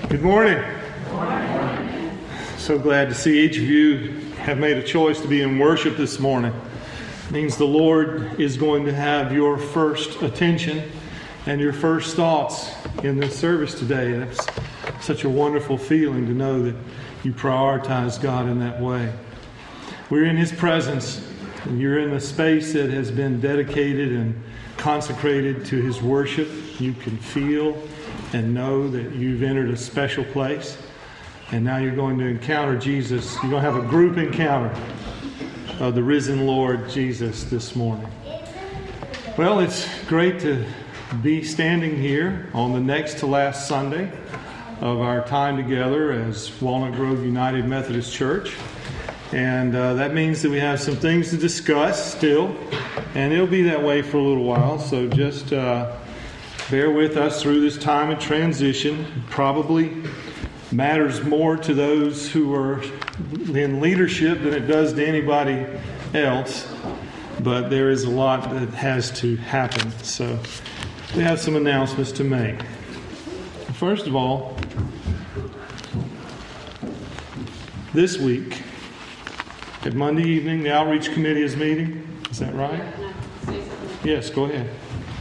Good morning. So glad to see each of you have made a choice to be in worship this morning. It means the Lord is going to have your first attention and your first thoughts in this service today. That's such a wonderful feeling to know that you prioritize God in that way. We're in His presence, and you're in a space that has been dedicated and consecrated to His worship. You can feel and know that you've entered a special place. And now you're going to encounter Jesus. You're going to have a group encounter of the risen Lord Jesus this morning. Well, it's great to be standing here on the next to last Sunday of our time together as Walnut Grove United Methodist Church. And that means that we have some things to discuss still. And it'll be that way for a little while. So just bear with us through this time of transition. It probably matters more to those who are in leadership than it does to anybody else. But there is a lot that has to happen. So we have some announcements to make. First of all, this week, at Monday evening, the Outreach Committee is meeting. Is that right? Yes, go ahead.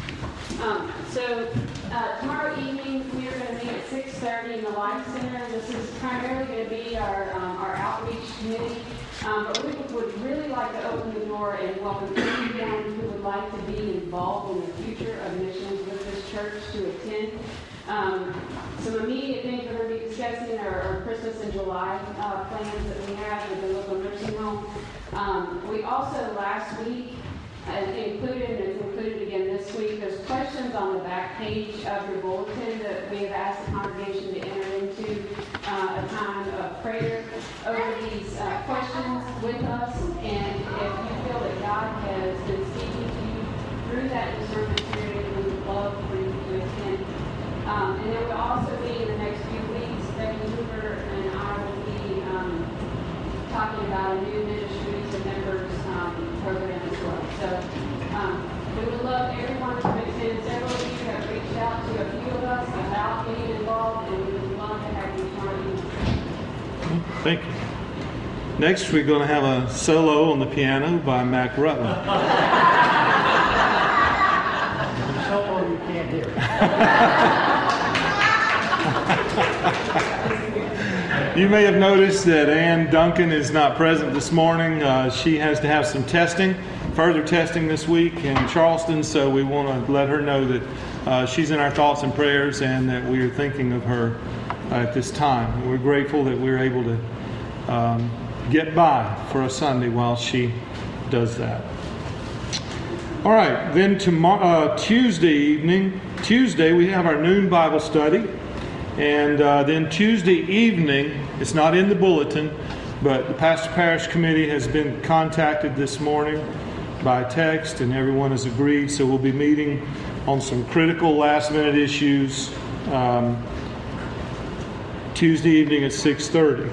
Tomorrow evening we are going to meet at 6:30 in the Life Center. This is primarily going to be our outreach committee, but we would really like to open the door and welcome anyone who would like to be involved in the future of missions with this church to attend. Some immediate things we're going to be discussing are Christmas in July plans that we have with the local nursing home. We also last week included, and it's included again this week, there's questions on the back page of your bulletin that we have asked the congregation to enter into a time of prayer over these questions with us. And if you feel that God has been speaking to you through that discernment period, we would love for you to attend. And there will also be in the next few weeks, Becky Hoover and I will be talking about a new ministries and members program as well. So we would love everyone to attend. Several of you have reached out to a few of us about getting involved, and we would love to have you tomorrow evening. Thank you. Next, we're going to have a solo on the piano by Mac Rutland. Solo you can't hear. You may have noticed that Ann Duncan is not present this morning. She has to have some further testing this week in Charleston, so we want to let her know that she's in our thoughts and prayers and that we are thinking of her at this time. We're grateful that we're able to get by for a Sunday while she does that. All right, then Tuesday we have our noon Bible study. And then Tuesday evening, it's not in the bulletin, but the Pastor Parish Committee has been contacted this morning by text, and everyone has agreed. So we'll be meeting on some critical last-minute issues Tuesday evening at 6:30.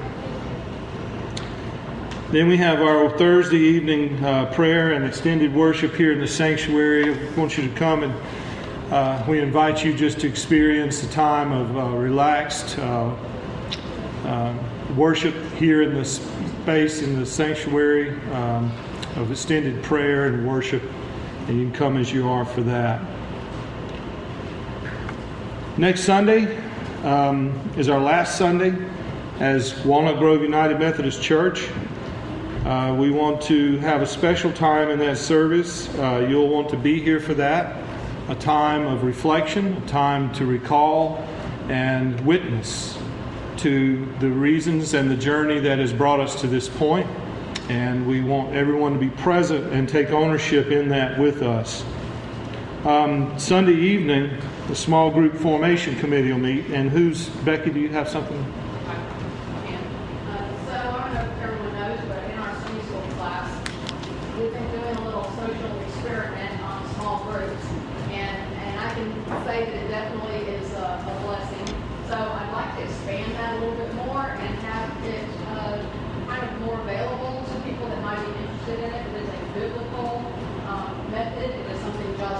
Then we have our Thursday evening prayer and extended worship here in the sanctuary. I want you to come and we invite you just to experience a time of relaxed worship here in this space in the sanctuary of extended prayer and worship, and you can come as you are for that. Next Sunday is our last Sunday as Walnut Grove United Methodist Church. We want to have a special time in that service. You'll want to be here for that. A time of reflection, a time to recall and witness to the reasons and the journey that has brought us to this point. And we want everyone to be present and take ownership in that with us. Sunday evening, the small group formation committee will meet. And Becky, do you have something?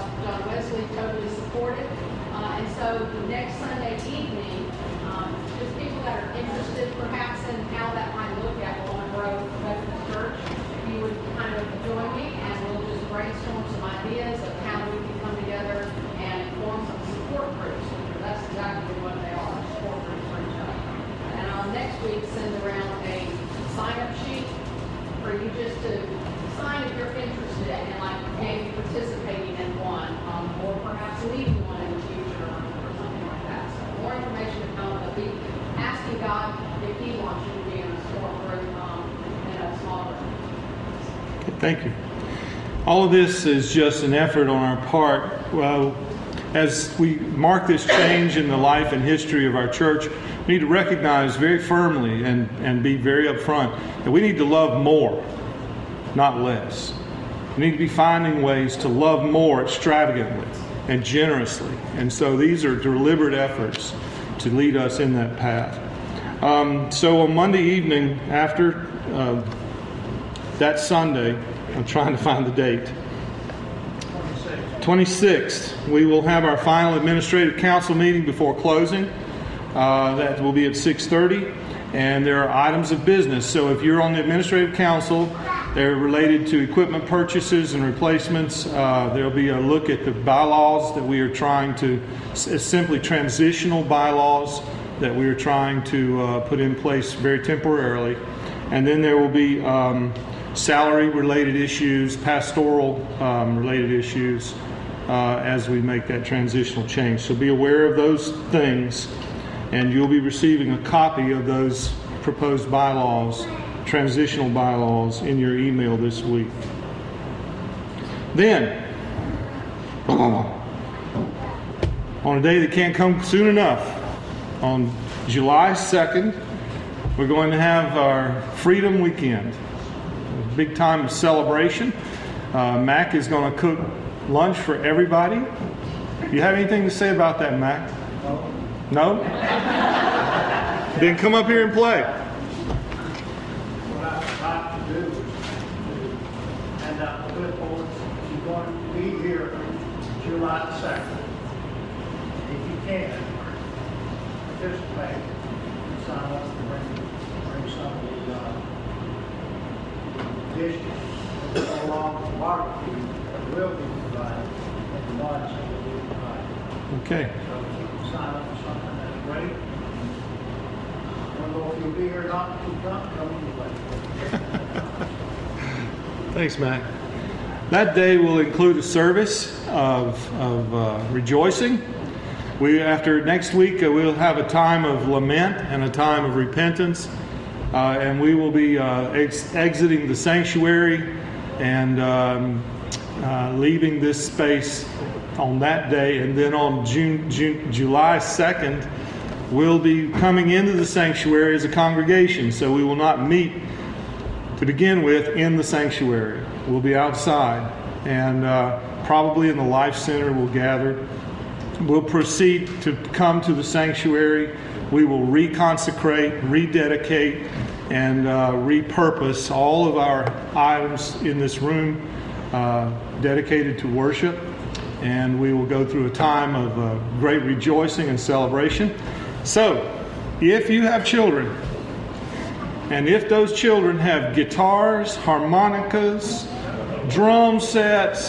Totally supported. And so next Sunday evening, just that are interested perhaps in how that might look at on growth of the church, if you would kind of join me and we'll just brainstorm some ideas of how we can come together and form some support groups. Because that's exactly what they are, support groups for each other. And I'll next week send around a sign-up sheet for you just to sign if you're interested in like maybe participating in one, or perhaps leading one in the future or something like that. So more information to come, but be asking God if He wants you to be in a support group, in a small group. Thank you. All of this is just an effort on our part. Well, as we mark this change in the life and history of our church, we need to recognize very firmly and be very upfront that we need to love more, not less. We need to be finding ways to love more extravagantly and generously. And so these are deliberate efforts to lead us in that path. So on Monday evening, after that Sunday, I'm trying to find the date, 26th, we will have our final administrative council meeting before closing. That will be at 6:30, and there are items of business. So if you're on the administrative council, they're related to equipment purchases and replacements. There'll be a look at the bylaws that we are trying to, simply transitional bylaws that we are trying to put in place very temporarily. And then there will be salary-related issues, pastoral-related issues as we make that transitional change. So be aware of those things, and you'll be receiving a copy of those proposed bylaws, transitional bylaws, in your email this week. Then, on a day that can't come soon enough, on July 2nd, we're going to have our Freedom Weekend. A big time of celebration. Mac is going to cook lunch for everybody. You have anything to say about that, Mac? No? Then come up here and play. What I'd like to do is hand out the clipboards. You're going to be here July 2nd. If you can, participate, sign up and bring some of the dishes that go along with the barbecue that will be provided and the lunch that will be provided. Okay. So if you can sign up for something, that's great. I don't know if you'll be here or not, if you come anyway. Thanks, Mac. That day will include a service of rejoicing. After next week, we'll have a time of lament and a time of repentance. And we will be exiting the sanctuary and leaving this space on that day. And then on July 2nd, we'll be coming into the sanctuary as a congregation. So we will not meet to begin with in the sanctuary. We'll be outside, and probably in the Life Center we'll gather. We'll proceed to come to the sanctuary. We will reconsecrate, rededicate, and repurpose all of our items in this room dedicated to worship. And we will go through a time of great rejoicing and celebration. So, if you have children, and if those children have guitars, harmonicas, drum sets,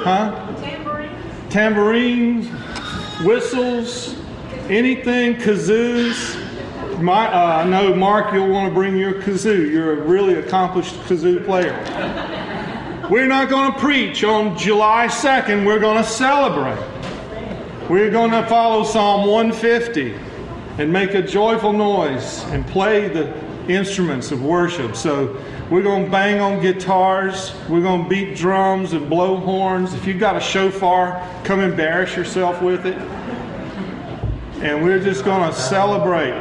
tambourines, whistles, anything, kazoos. I know, Mark, you'll want to bring your kazoo. You're a really accomplished kazoo player. We're not going to preach on July 2nd. We're going to celebrate. We're going to follow Psalm 150 and make a joyful noise and play the instruments of worship. So we're going to bang on guitars. We're going to beat drums and blow horns. If you've got a shofar, come embarrass yourself with it. And we're just going to celebrate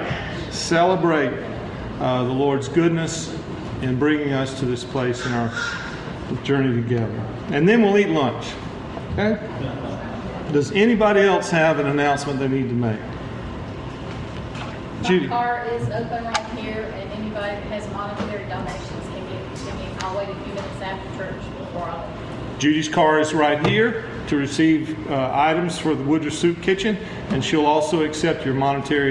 the Lord's goodness in bringing us to this place in our journey together. And then we'll eat lunch. Okay? Does anybody else have an announcement they need to make? My car is open right here, and anybody that has monetary donations can get. I'll wait a few minutes after church before I'll. Judy's car is right here to receive items for the Woodruff Soup Kitchen, and she'll also accept your monetary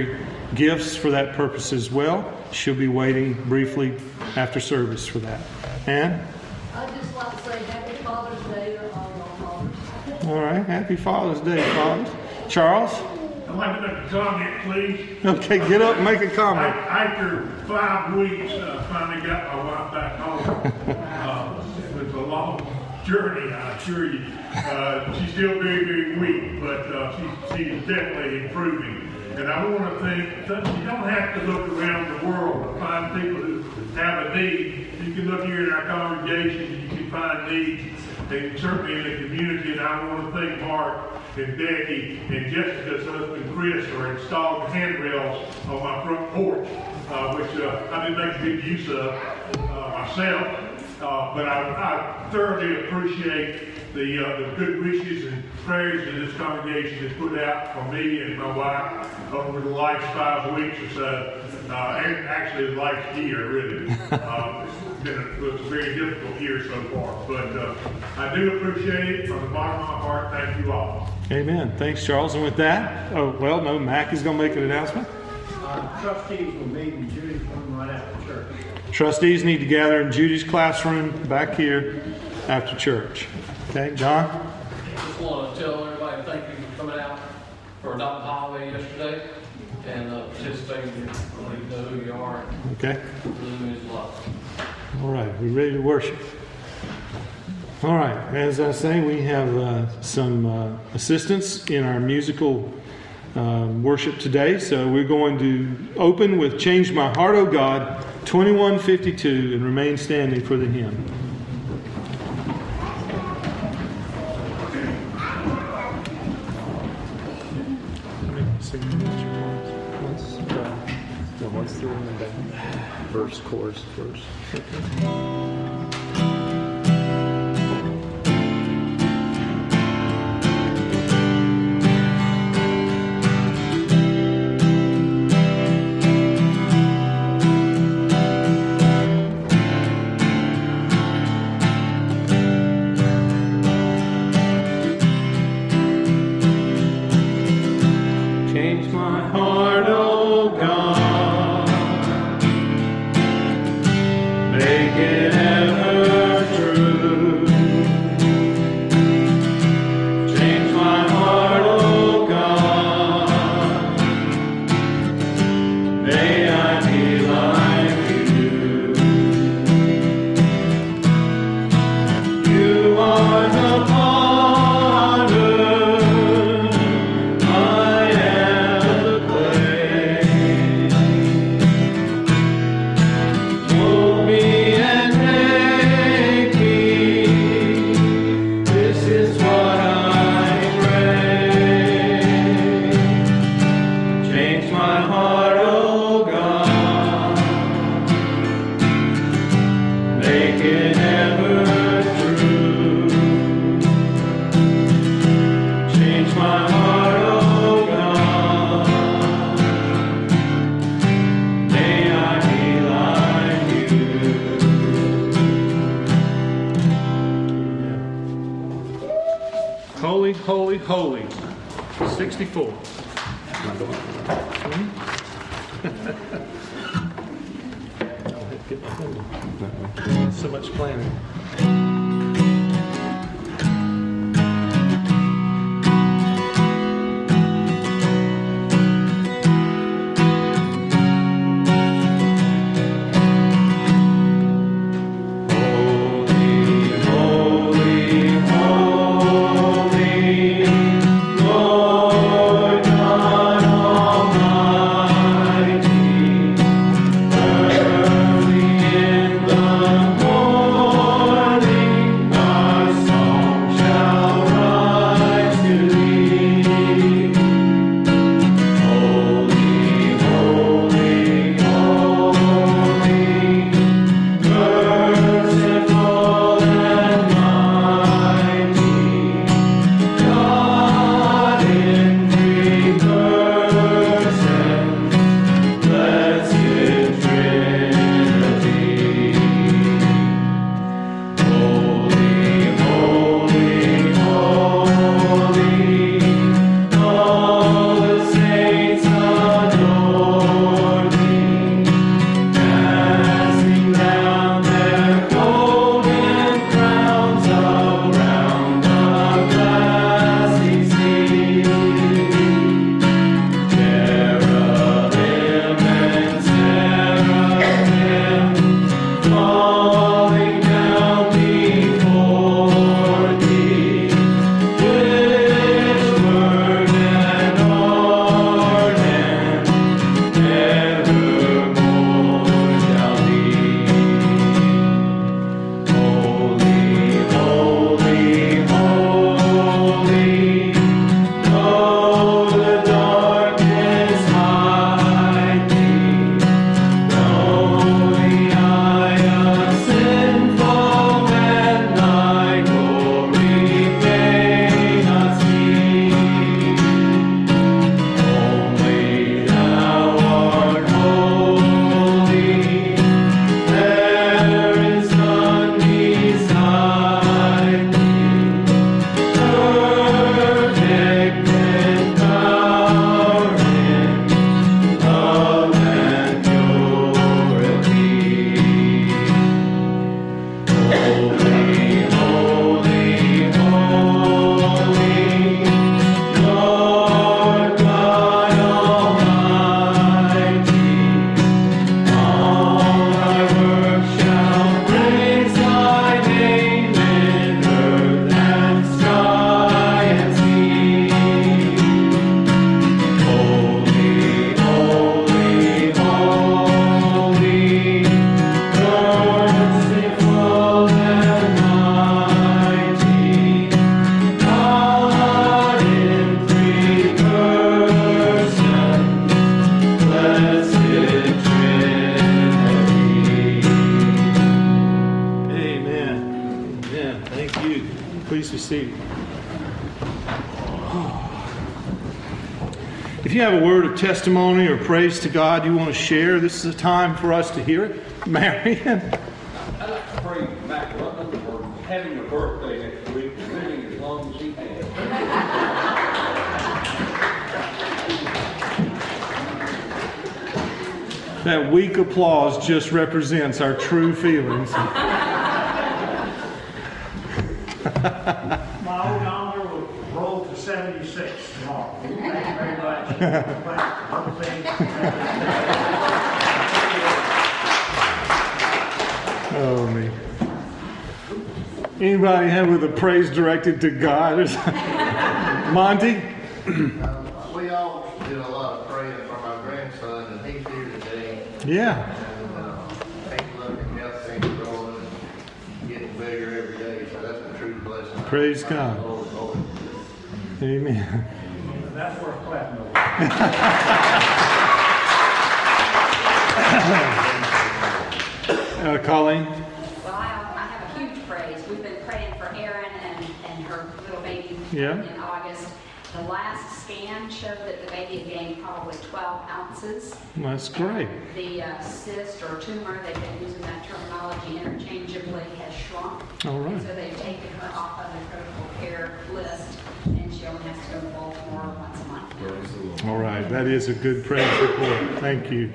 gifts for that purpose as well. She'll be waiting briefly after service for that. Ann? I'd just like to say Happy Father's Day to all y'all fathers. All right. Happy Father's Day, fathers. Charles? I'd like to make a comment, please. Okay, get up and make a comment. After 5 weeks, I finally got my wife back home. It was a long journey, I assure you. She's still very, very weak, but she's definitely improving. And I want to think that you don't have to look around the world to find people who have a need. You can look here in our congregation and you can find needs, and certainly in the community. And I want to thank Mark and Becky and Jessica's husband Chris for installing handrails on my front porch, which I didn't make good use of myself. But I thoroughly appreciate the good wishes and prayers that this congregation has put out for me and my wife over the last 5 weeks or so, and actually the last year, really. It was a very difficult year so far, but I do appreciate it from the bottom of my heart. Thank you all. Amen. Thanks, Charles. And with that, Mac is going to make an announcement. Trustees will meet in Judy's room right after church. Trustees need to gather in Judy's classroom back here after church. Okay, John? Just want to tell everybody thank you for coming out for adopting Holiday yesterday and participating. You know who you are. Okay. It really means a lot. All right, we ready to worship? All right, as I say, we have some assistance in our musical worship today. So we're going to open with Change My Heart, O God, 2152, and remain standing for the hymn. Once through and then verse, chorus, verse. Change my heart, O God, make it ever true. Change my heart, O God, may I be like you. You are the potter, I am the clay. Mold me and make me, this is what I pray. Change my heart, O God, make it ever true. Change my heart, O God, may I be like you. Holy, holy, holy. 64. So much planning. Holy, holy, holy, Lord God Almighty. Early in the morning If you have a word of testimony or praise to God you want to share, this is a time for us to hear it. Marion. I'd like to praise Mac Rutland for having a birthday next week and living as long as he has. That weak applause just represents our true feelings. My old honor will roll to 76 tomorrow. Thank you very much. Oh, me. Anybody have with a praise directed to God? Monty? We all do a lot of praying for my grandson, and he's here today. Yeah. And he's looking healthy and growing and getting bigger every day. So that's a true blessing. Praise God. Amen. That's worth clapping over. Colleen? Well, I have a huge praise. We've been praying for Erin and her little baby Yeah. in August. The last scan showed that the baby had gained probably 12 ounces. That's great. The cyst or tumor, they've been using that terminology interchangeably, has shrunk. All right. And so they've taken her off of the critical care list, and she only has to go to Baltimore once a month now. All right. That is a good praise report. Thank you.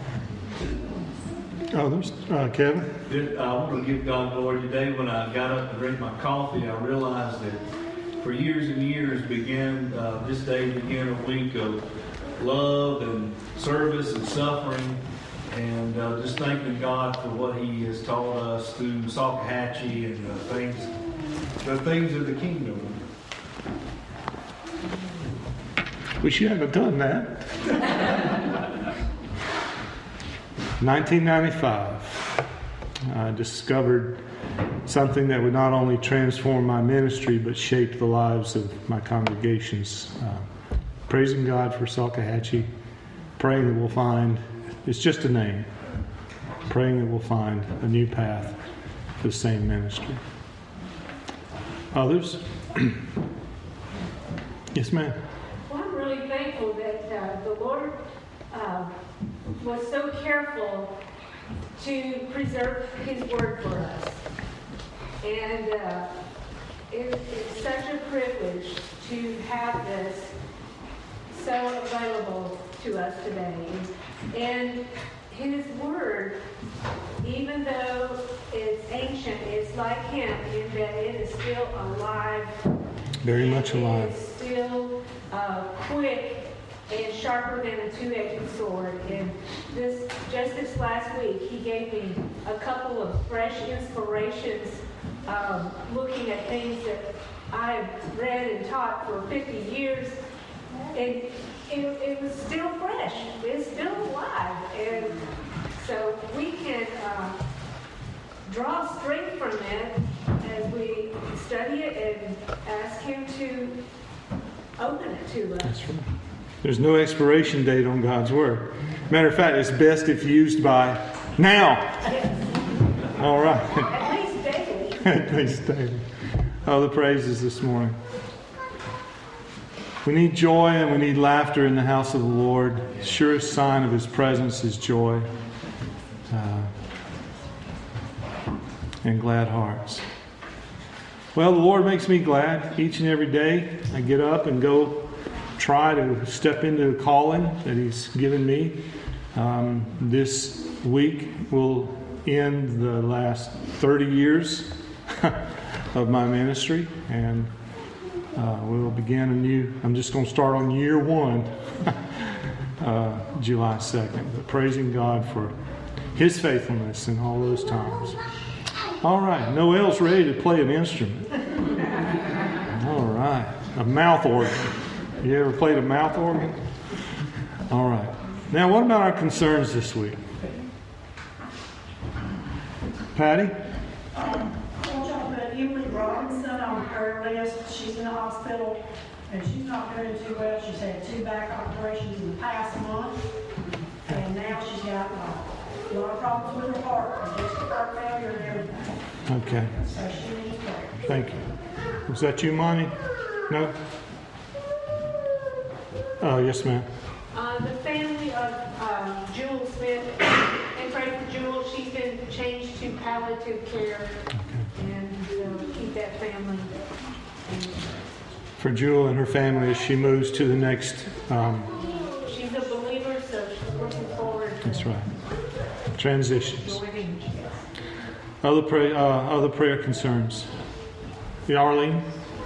Oh, there's Kevin. I want to give God glory today. When I got up to drink my coffee, I realized that for years and years, this day began a week of love and service and suffering, and just thanking God for what He has taught us through Salkehatchie and the things of the kingdom. Wish you hadn't done that. 1995, I discovered something that would not only transform my ministry but shape the lives of my congregations. Praising God for Salkehatchie, praying that we'll find, it's just a name, praying that we'll find a new path to the same ministry. Others? Yes, ma'am. Well, I'm really thankful that the Lord was so careful to preserve His Word for us. And it's such a privilege to have this so available to us today. And His Word, even though it's ancient, it's like Him in that it is still alive. Very much alive. It is still quick and sharper than a two-edged sword. And just this last week, He gave me a couple of fresh inspirations, looking at things that I've read and taught for 50 years, and it was still fresh. It's still alive, and so we can draw strength from it as we study it and ask Him to open it to us. That's right. There's no expiration date on God's Word. Matter of fact, it's best if used by now. Yes. All right. At least daily. At least daily. Oh, the praises this morning. We need joy and we need laughter in the house of the Lord. The surest sign of His presence is joy and glad hearts. Well, the Lord makes me glad each and every day. I get up and go try to step into the calling that He's given me. This week will end the last 30 years of my ministry, and we'll begin a new. I'm just going to start on year 1, July 2nd. But praising God for His faithfulness in all those times. All right, Noel's ready to play an instrument. All right, a mouth organ. You ever played a mouth organ? All right. Now, what about our concerns this week? Patty? I want y'all to put Emily Robinson on her list. She's in the hospital and she's not doing too well. She's had 2 back operations in the past month, and now she's got a lot of problems with her heart, congestive heart failure and everything. Okay. So she needs prayer. Thank you. Was that you, Monty? No? Yes, ma'am. The family of Jewel Smith, and pray for Jewel. She's been changed to palliative care, and keep that family. For Jewel and her family as she moves to the next. She's a believer, so she's looking forward to. That's right. Transitions. Joining. Other prayer concerns. Arlene?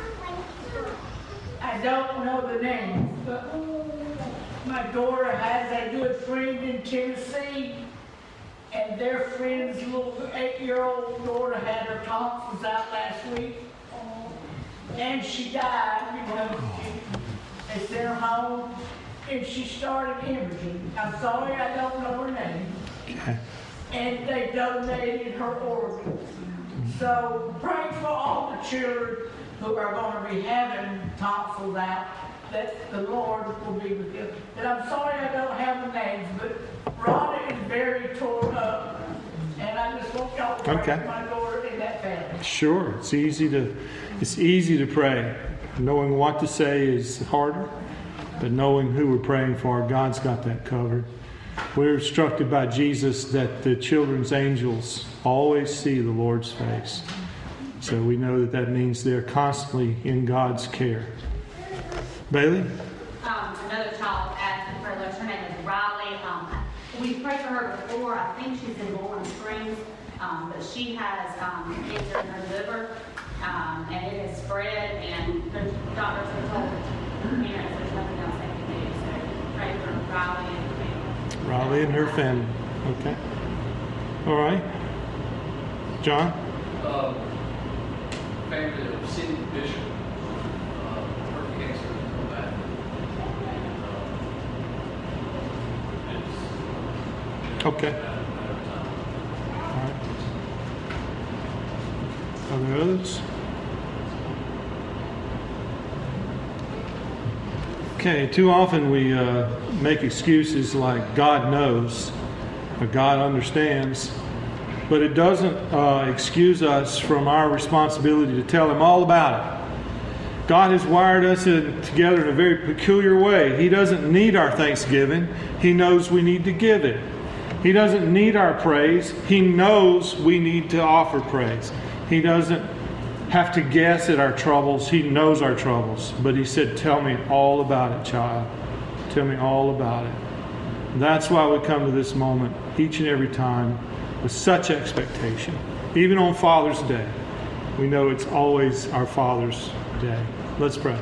I don't know the names, but my daughter has a good friend in Tennessee, and their friend's little 8-year-old daughter had her tonsils out last week, and she died, They sent her home, and she started hemorrhaging. I'm sorry I don't know her name. Okay. And they donated her organs. So pray for all the children who are going to be having tonsils out, that the Lord will be with them. And I'm sorry I don't have the names, but Rhonda is very torn up, and I just want y'all to pray for my daughter and that family. Sure. It's easy to pray. Knowing what to say is harder, but knowing who we're praying for, God's got that covered. We're instructed by Jesus that the children's angels always see the Lord's face. So we know that means they're constantly in God's care. Bailey? Another child asked for prayer. Her name is Riley. We prayed for her before. I think she's in Bowling Springs, but she has cancer in her liver, and it has spread, and the doctors have told parents there's nothing else they can do. So pray for Riley and her family. Riley and her family. Okay. All right. John? Family of Cindy Bishop, her cancer has come back. Okay. All right. Are there others? Okay, too often we make excuses like God knows or God understands, but it doesn't excuse us from our responsibility to tell Him all about it. God has wired us together in a very peculiar way. He doesn't need our thanksgiving. He knows we need to give it. He doesn't need our praise. He knows we need to offer praise. He doesn't have to guess at our troubles. He knows our troubles. But He said, tell me all about it, child. Tell me all about it. And that's why we come to this moment each and every time with such expectation. Even on Father's Day, we know it's always our Father's Day. Let's pray.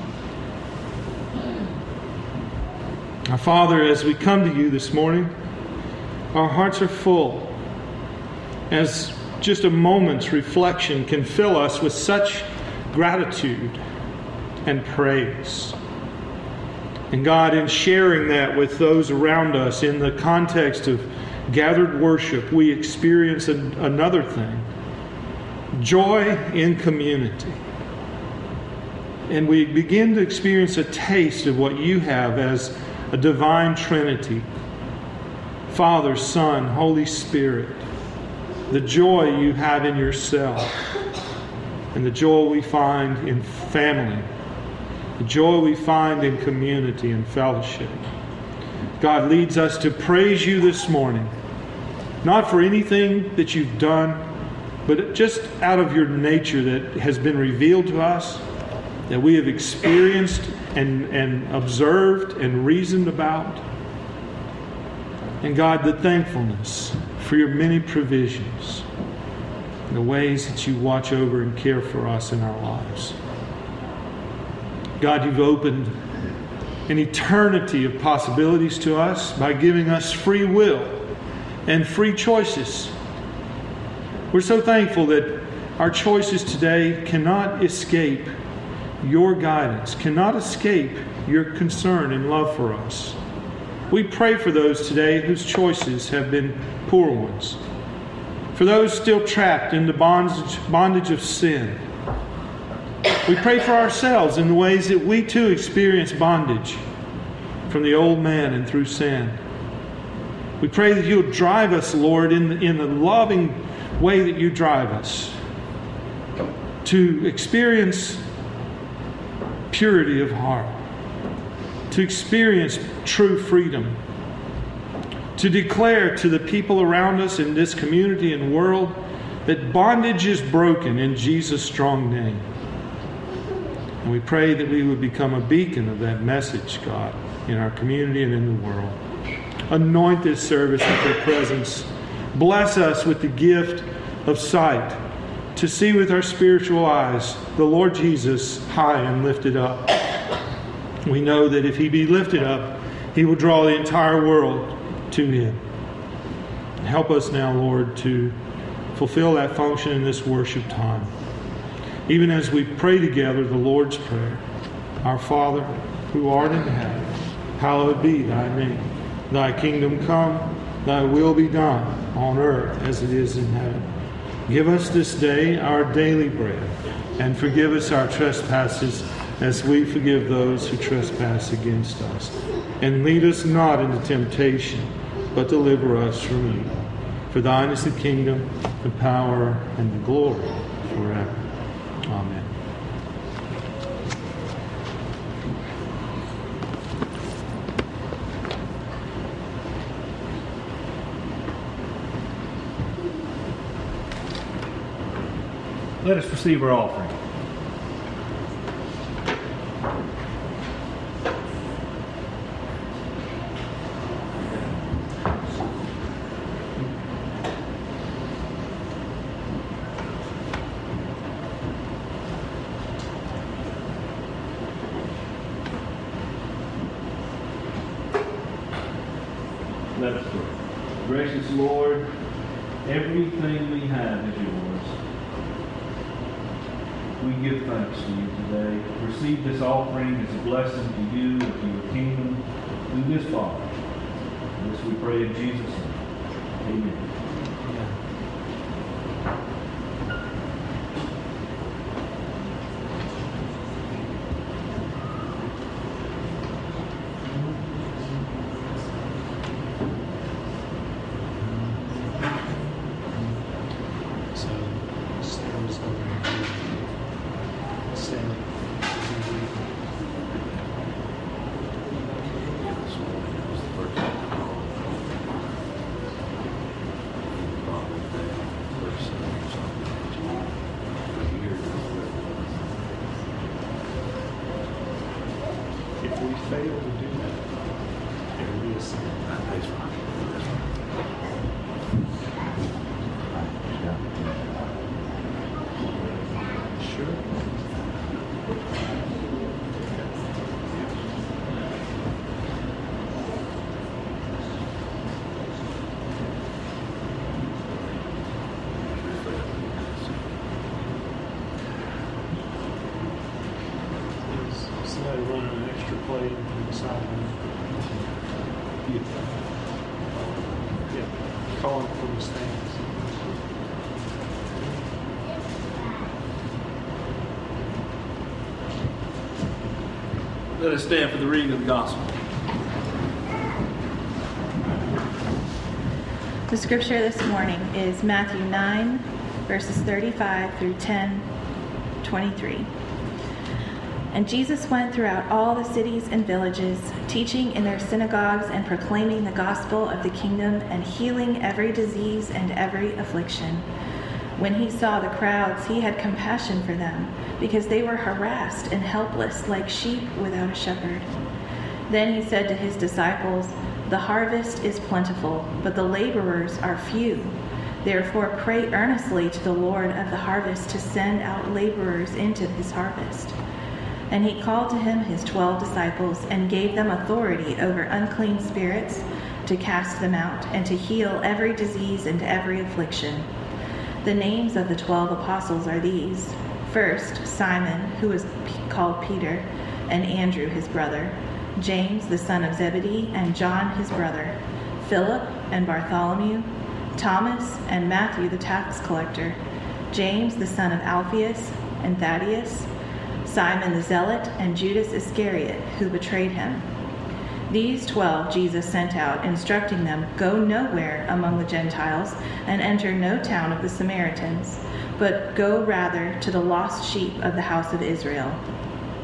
Our Father, as we come to You this morning, our hearts are full. As just a moment's reflection can fill us with such gratitude and praise. And God, in sharing that with those around us in the context of gathered worship, we experience another thing. Joy in community. And we begin to experience a taste of what You have as a divine Trinity. Father, Son, Holy Spirit. The joy You have in Yourself. And the joy we find in family. The joy we find in community and fellowship. God leads us to praise You this morning. Not for anything that You've done, but just out of Your nature that has been revealed to us, that we have experienced and observed and reasoned about. And God, the thankfulness for Your many provisions, and the ways that You watch over and care for us in our lives. God, You've opened an eternity of possibilities to us by giving us free will and free choices. We're so thankful that our choices today cannot escape Your guidance, cannot escape Your concern and love for us. We pray for those today whose choices have been poor ones. For those still trapped in the bondage of sin. We pray for ourselves in the ways that we too experience bondage from the old man and through sin. We pray that You'll drive us, Lord, in the loving way that You drive us to experience purity of heart, to experience true freedom, to declare to the people around us in this community and world that bondage is broken in Jesus' strong name. And we pray that we would become a beacon of that message, God, in our community and in the world. Anoint this service with your presence. Bless us with the gift of sight, to see with our spiritual eyes the Lord Jesus high and lifted up. We know that if he be lifted up, he will draw the entire world to him. Help us now, Lord, to fulfill that function in this worship time. Even as we pray together the Lord's Prayer. Our Father, who art in heaven, hallowed be thy name. Thy kingdom come, thy will be done on earth as it is in heaven. Give us this day our daily bread, and forgive us our trespasses as we forgive those who trespass against us. And lead us not into temptation, but deliver us from evil. For thine is the kingdom, the power, and the glory forever. Amen. Let us receive our offering. Let us pray. Gracious Lord, everything we have is yours. We give thanks to you today. Receive this offering as a blessing to you and to your kingdom through this Father. This we pray in Jesus' name. Amen. Somebody running an extra plate from the sideline. Yeah, calling from the stands. Let us stand for the reading of the gospel. The scripture this morning is Matthew 9, verses 35 through 10:23. And Jesus went throughout all the cities and villages, teaching in their synagogues and proclaiming the gospel of the kingdom and healing every disease and every affliction. When he saw the crowds, he had compassion for them, because they were harassed and helpless like sheep without a shepherd. Then he said to his disciples, "The harvest is plentiful, but the laborers are few. Therefore pray earnestly to the Lord of the harvest to send out laborers into his harvest." And he called to him his 12 disciples and gave them authority over unclean spirits to cast them out and to heal every disease and every affliction. The names of the 12 apostles are these: first, Simon, who was called Peter, and Andrew his brother, James the son of Zebedee, and John his brother, Philip and Bartholomew, Thomas and Matthew the tax collector, James the son of Alphaeus and Thaddeus, Simon the Zealot, and Judas Iscariot, who betrayed him. These 12 Jesus sent out, instructing them, "Go nowhere among the Gentiles, and enter no town of the Samaritans, but go rather to the lost sheep of the house of Israel."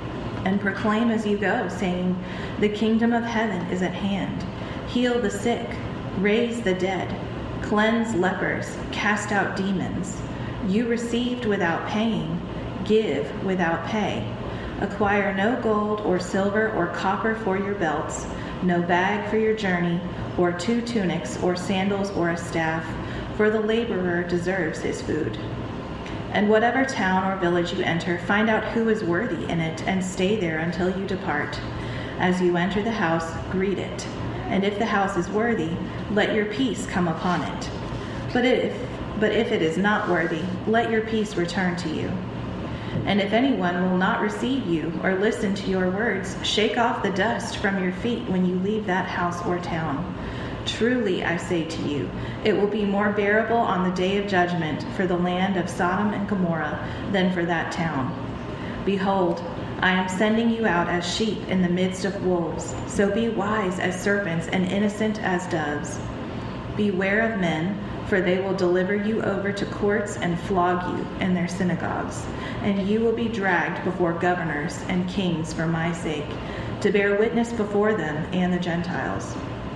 and proclaim as you go, saying, the kingdom of heaven is at hand. Heal the sick, raise the dead, cleanse lepers, cast out demons. You received without paying, give without pay. Acquire no gold or silver or copper for your belts, no bag for your journey, or 2 tunics or sandals or a staff, for the laborer deserves his food. And whatever town or village you enter, find out who is worthy in it, and stay there until you depart. As you enter the house, greet it. And if the house is worthy, let your peace come upon it. But if it is not worthy, let your peace return to you. And if anyone will not receive you or listen to your words, shake off the dust from your feet when you leave that house or town. Truly, I say to you, it will be more bearable on the day of judgment for the land of Sodom and Gomorrah than for that town. Behold, I am sending you out as sheep in the midst of wolves, so be wise as serpents and innocent as doves. Beware of men, for they will deliver you over to courts and flog you in their synagogues, and you will be dragged before governors and kings for my sake, to bear witness before them and the Gentiles.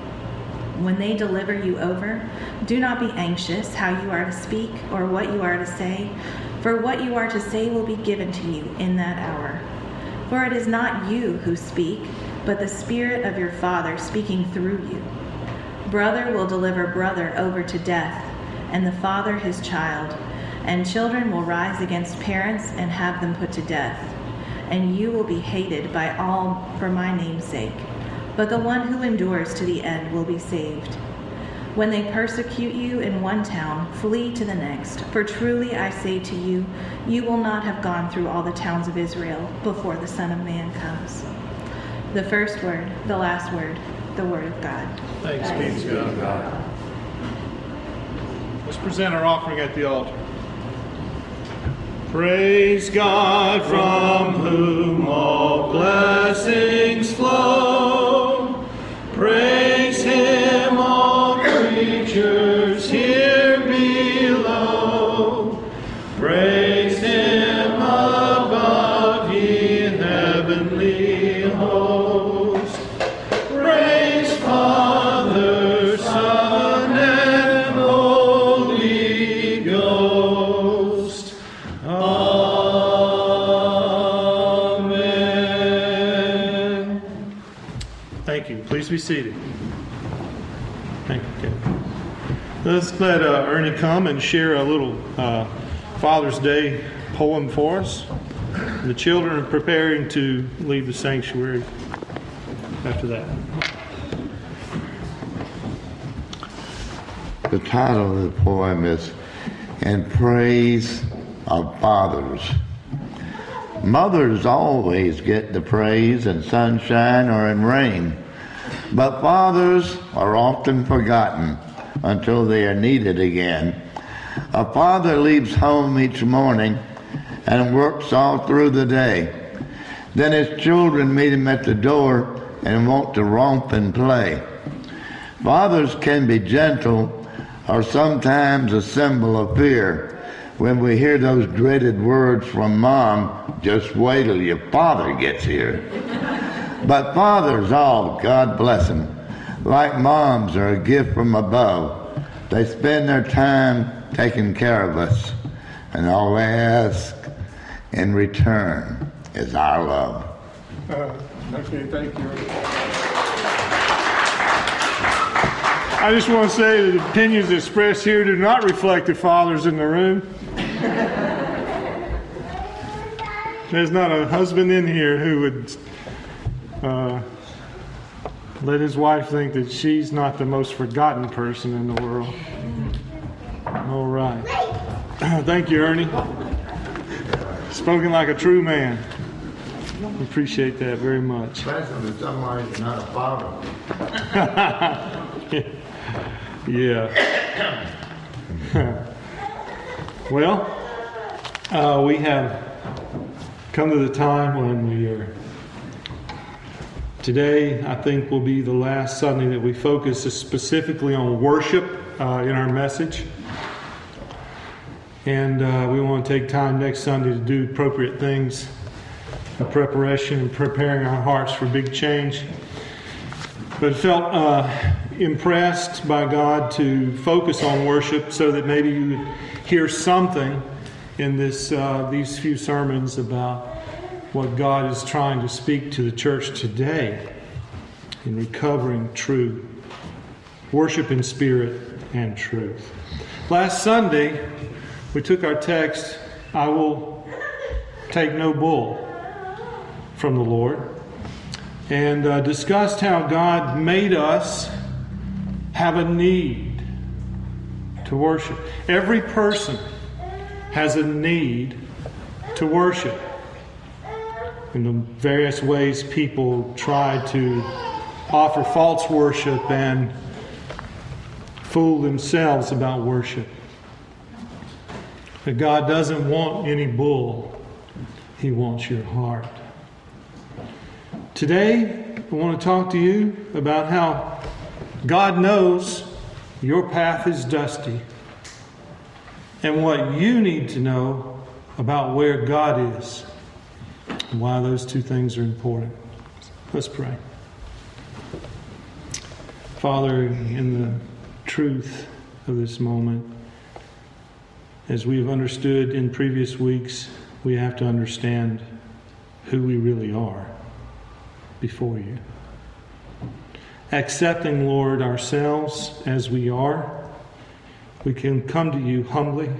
When they deliver you over, do not be anxious how you are to speak or what you are to say, for what you are to say will be given to you in that hour. For it is not you who speak, but the Spirit of your Father speaking through you. Brother will deliver brother over to death, and the father his child, and children will rise against parents and have them put to death. And you will be hated by all for my name's sake, but the one who endures to the end will be saved. When they persecute you in one town, flee to the next, for truly I say to you, you will not have gone through all the towns of Israel before the Son of Man comes. The first word, the last word, the word of God. Thanks be to God. Let's present our offering at the altar. Praise God, from whom all blessings flow. Praise Him, all creatures here below. Praise Him above, ye heavenly hosts. Praise Father, Son, and Holy Ghost. Amen. Thank you. Please be seated. Thank you, Kevin. Let's let Ernie come and share a little Father's Day poem for us. The children are preparing to leave the sanctuary after that. The title of the poem is In Praise of Fathers. Mothers always get the praise in sunshine or in rain, but fathers are often forgotten until they are needed again. A father leaves home each morning and works all through the day. Then his children meet him at the door and want to romp and play. Fathers can be gentle or sometimes a symbol of fear. When we hear those dreaded words from Mom, just wait till your father gets here. But fathers, God bless them, like moms, are a gift from above. They spend their time taking care of us, and all they ask in return is our love. Okay, thank you. I just want to say that the opinions expressed here do not reflect the fathers in the room. There's not a husband in here who would let his wife think that she's not the most forgotten person in the world. All right. Thank you, Ernie. Spoken like a true man. We appreciate that very much. Especially if somebody's not a father. Yeah. Well, we have come to the time when we are. Today, I think, will be the last Sunday that we focus specifically on worship in our message. And we want to take time next Sunday to do appropriate things a preparation and preparing our hearts for big change. But felt impressed by God to focus on worship so that maybe you would hear something in these few sermons about what God is trying to speak to the church today in recovering true worship in spirit and truth. Last Sunday, we took our text, "I will take no bull," from the Lord, and discussed how God made us have a need to worship. Every person has a need to worship. In the various ways people try to offer false worship and fool themselves about worship. But God doesn't want any bull. He wants your heart. Today, I want to talk to you about how God knows your path is dusty and what you need to know about where God is and why those two things are important. Let's pray. Father, in the truth of this moment, as we have understood in previous weeks, we have to understand who we really are before you. Accepting, Lord, ourselves as we are, we can come to you humbly,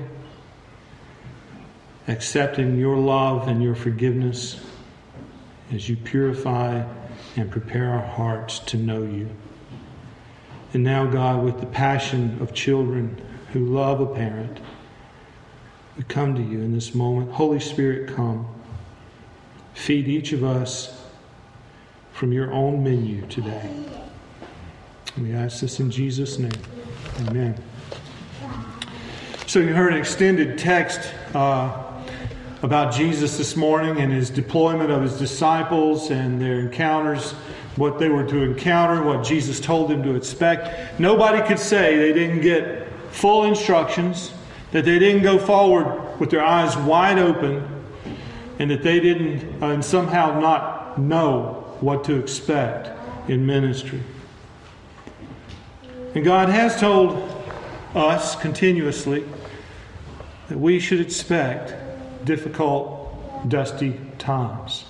accepting your love and your forgiveness as you purify and prepare our hearts to know you. And now, God, with the passion of children who love a parent, we come to you in this moment. Holy Spirit, come. Feed each of us from your own menu today. We ask this in Jesus' name. Amen. So you heard an extended text about Jesus this morning and his deployment of his disciples and their encounters, what they were to encounter, what Jesus told them to expect. Nobody could say they didn't get full instructions, that they didn't go forward with their eyes wide open, and that they didn't somehow not know what to expect in ministry. And God has told us continuously that we should expect difficult, dusty times.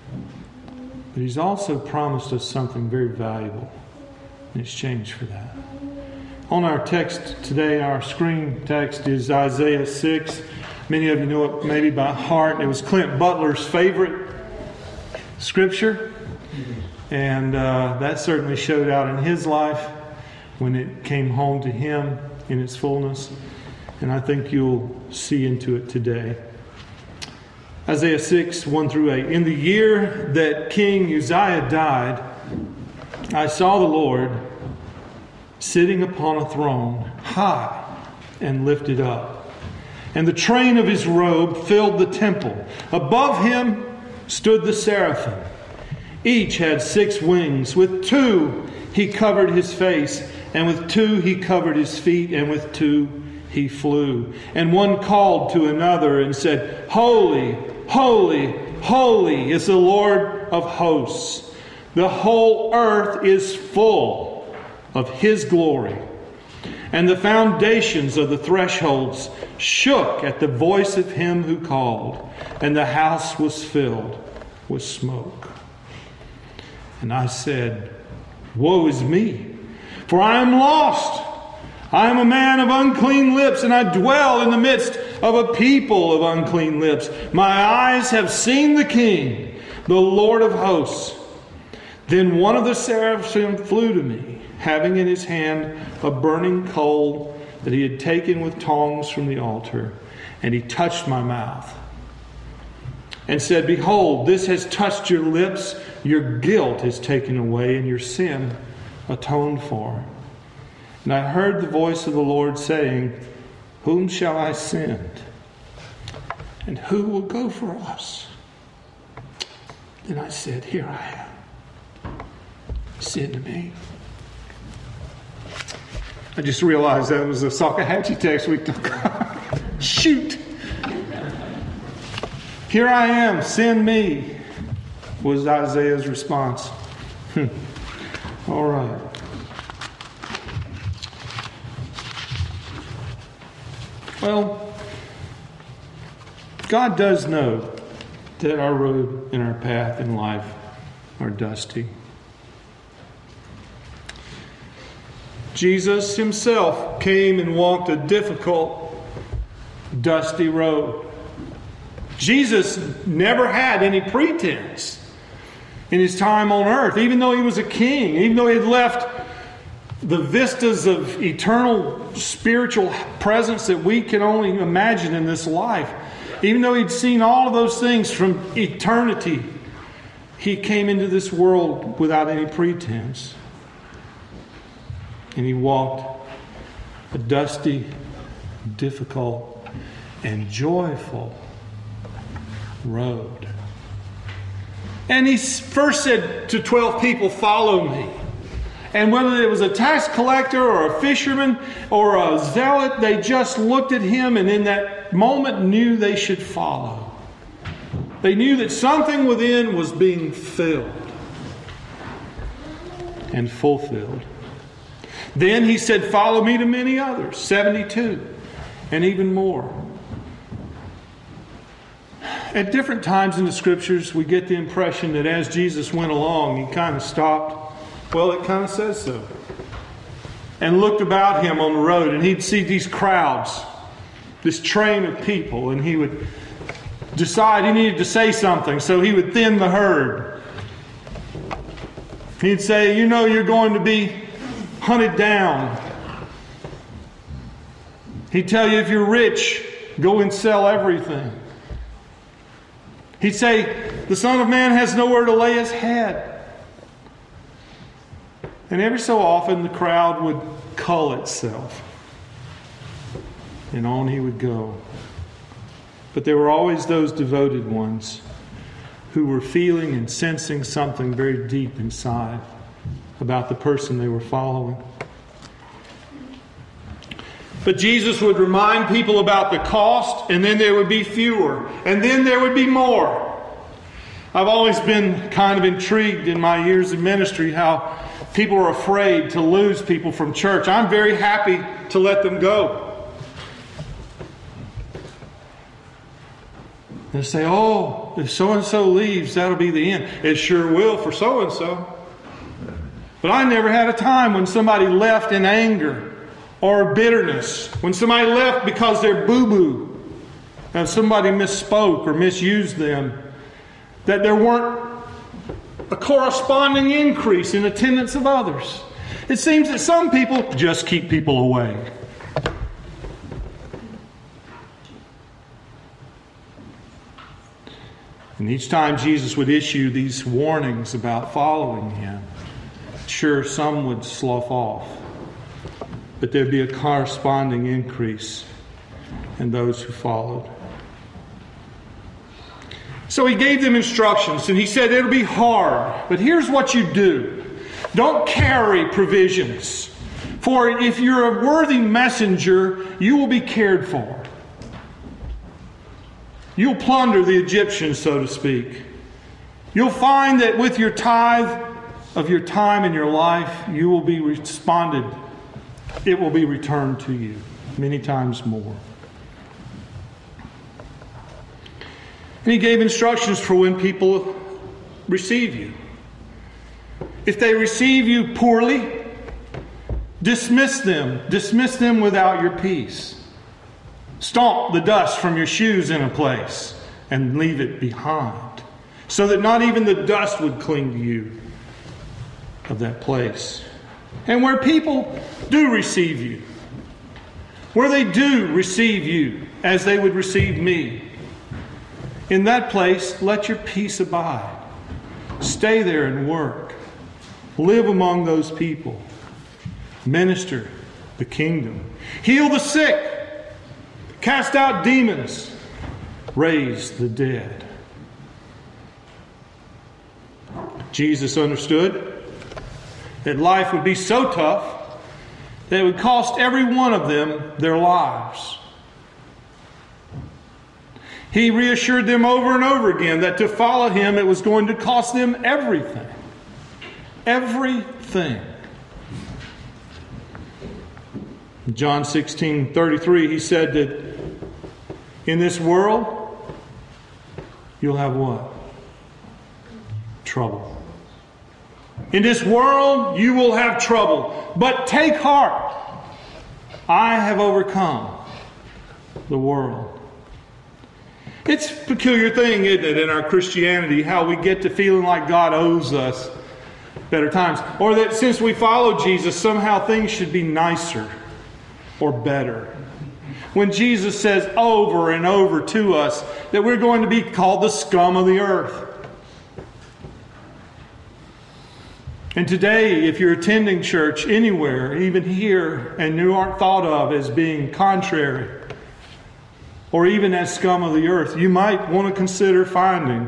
But He's also promised us something very valuable in exchange for that. On our text today, our screen text is Isaiah 6. Many of you know it maybe by heart. It was Clint Butler's favorite scripture. And that certainly showed out in his life when it came home to him in its fullness. And I think you'll see into it today. Isaiah 6, 1 through 8. In the year that King Uzziah died, I saw the Lord sitting upon a throne, high and lifted up. And the train of his robe filled the temple. Above him stood the seraphim. Each had 6 wings. With 2 he covered his face, and with 2 he covered his feet, and with 2 he flew. And one called to another and said, Holy, holy, holy is the Lord of hosts. The whole earth is full of His glory. And the foundations of the thresholds shook at the voice of Him who called, and the house was filled with smoke. And I said, Woe is me, for I am lost. I am a man of unclean lips, and I dwell in the midst of a people of unclean lips. My eyes have seen the King, the Lord of hosts. Then one of the seraphim flew to me, having in his hand a burning coal that he had taken with tongs from the altar, and he touched my mouth and said, Behold, this has touched your lips. Your guilt is taken away, and your sin atoned for. And I heard the voice of the Lord saying, Whom shall I send? And who will go for us? Then I said, Here I am. Send me. I just realized that was the Salkehatchie text we took. Shoot! Here I am, send me. was Isaiah's response. All right. Well, God does know that our road and our path in life are dusty. Jesus himself came and walked a difficult, dusty road. Jesus never had any pretense in his time on earth, even though he was a king, even though he had left the vistas of eternal spiritual presence that we can only imagine in this life. Even though he'd seen all of those things from eternity, he came into this world without any pretense. And he walked a dusty, difficult, and joyful road. And he first said to 12 people, "Follow me." And whether it was a tax collector or a fisherman or a zealot, they just looked at him and in that moment knew they should follow. They knew that something within was being filled and fulfilled. Then he said, "Follow me," to many others, 72, and even more. At different times in the Scriptures, we get the impression that as Jesus went along, he kind of stopped. Well, it kind of says so. And looked about him on the road, and he'd see these crowds, this train of people, and he would decide he needed to say something, so he would thin the herd. He'd say, "You know you're going to be hunted down." He'd tell you, if you're rich, go and sell everything. He'd say, the Son of Man has nowhere to lay his head. And every so often the crowd would cull itself. And on he would go. But there were always those devoted ones who were feeling and sensing something very deep inside about the person they were following. But Jesus would remind people about the cost, and then there would be fewer, and then there would be more. I've always been kind of intrigued in my years of ministry how people are afraid to lose people from church. I'm very happy to let them go. They say, "Oh, if so-and-so leaves, that'll be the end." It sure will for so-and-so. But I never had a time when somebody left in anger or bitterness, when somebody left because they're boo-boo, and somebody misspoke or misused them, that there weren't a corresponding increase in attendance of others. It seems that some people just keep people away. And each time Jesus would issue these warnings about following him, sure, some would slough off, but there'd be a corresponding increase in those who followed. So he gave them instructions, and he said it'll be hard, but here's what you do. Don't carry provisions, for if you're a worthy messenger, you will be cared for. You'll plunder the Egyptians, so to speak. You'll find that with your tithe of your time in your life, you will be responded. It will be returned to you many times more. And he gave instructions for when people receive you. If they receive you poorly, dismiss them. Dismiss them without your peace. Stomp the dust from your shoes in a place and leave it behind, so that not even the dust would cling to you of that place. And where people do receive you, where they do receive you as they would receive me, in that place, let your peace abide. Stay there and work. Live among those people. Minister the kingdom. Heal the sick. Cast out demons. Raise the dead. Jesus understood that life would be so tough that it would cost every one of them their lives. He reassured them over and over again that to follow Him, it was going to cost them everything. Everything. In John 16:33, He said that in this world, you'll have what? Trouble. In this world, you will have trouble. But take heart. I have overcome the world. It's a peculiar thing, isn't it, in our Christianity, how we get to feeling like God owes us better times. Or that since we follow Jesus, somehow things should be nicer or better. When Jesus says over and over to us that we're going to be called the scum of the earth. And today, if you're attending church anywhere, even here, and you aren't thought of as being contrary, or even as scum of the earth, you might want to consider finding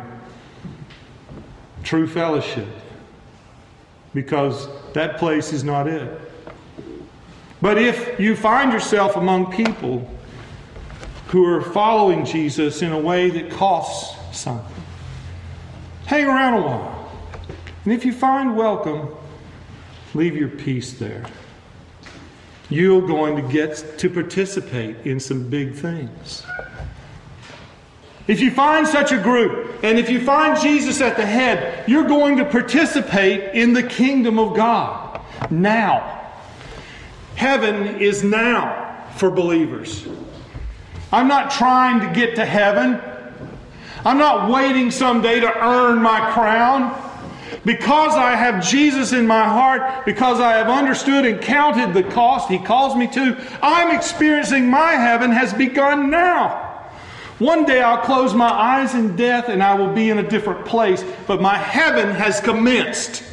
true fellowship, because that place is not it. But if you find yourself among people who are following Jesus in a way that costs something, hang around a while. And if you find welcome, leave your peace there. You're going to get to participate in some big things. If you find such a group, and if you find Jesus at the head, you're going to participate in the kingdom of God now. Heaven is now for believers. I'm not trying to get to heaven. I'm not waiting someday to earn my crown. Because I have Jesus in my heart, because I have understood and counted the cost He calls me to, I'm experiencing my heaven has begun now. One day I'll close my eyes in death and I will be in a different place, but my heaven has commenced.